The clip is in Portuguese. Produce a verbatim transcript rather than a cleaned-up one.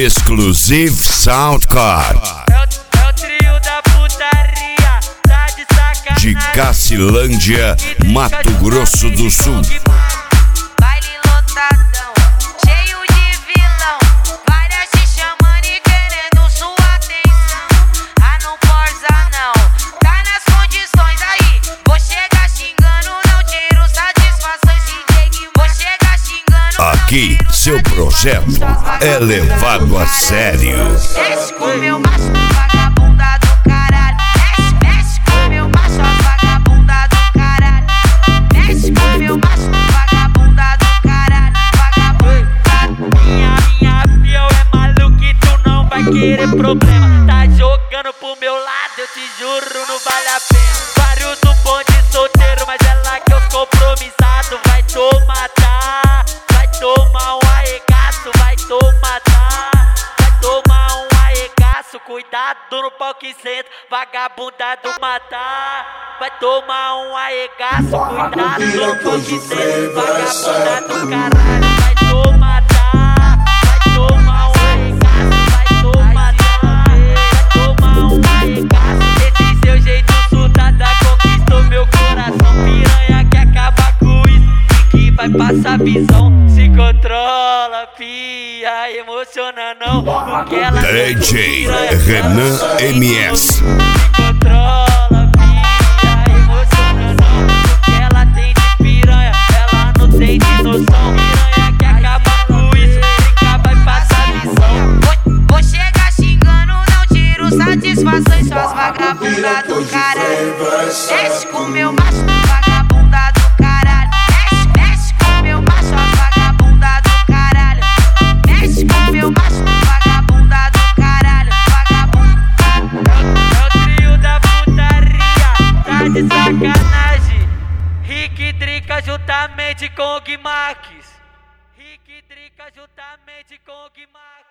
Exclusive Soundcard. É o, é o trio da putaria, tá de sacanagem. De Cacilândia, Mato Grosso do Sul. Baile lotadão, cheio de vilão. Várias te chamando e querendo sua atenção. Ah, não força não, tá nas condições aí. Vou chegar xingando, não tiro satisfações. Vou chegar xingando. Aqui, seu projeto é levado a sério. Mexe com meu macho, vagabunda do caralho. Mexe, mexe com meu macho, vagabunda do caralho. Mexe com meu macho, vagabunda do caralho. Vagabunda. Minha, minha piel é maluca e tu não vai querer problema. Tá jogando pro meu lado, eu te juro, não vale a pena. Vários do bonde solteiro, mas é lá que eu sou compromissado. Vai tomar, tá? Vai tomar um arregaço, vai tomar, tá? Vai tomar um arregaço, cuidado no pau que senta, vagabunda do matar. Vai tomar um arregaço, cuidado no pau que senta, vagabunda do caralho. Vai tomar, tá? Vai tomar um arregaço, vai tomar, tá? Vai tomar um arregaço. Esse seu jeito surtada conquistou meu coração. Piranha que acaba com isso e que vai passar visão. Se controla, pia, emociona não, porque ela D J Renan M S. se controla, pia, emociona não, porque ela tem de piranha, ela não tem de noção. Piranha que acaba com isso, fica vai passar visão. Vou, vou chegar xingando, não tiro satisfações. Suas vagabundas do caralho. Mexe com meu macho, vagabunda do caralho. Mexe, mexe com meu macho, vagabunda do caralho. Mexe com meu macho, vagabunda do caralho. Vagabunda. É o trio da putaria, tá de sacanagem. Rick Drica juntamente com o Gui Marques. Rick Drica juntamente com o Gui Marques.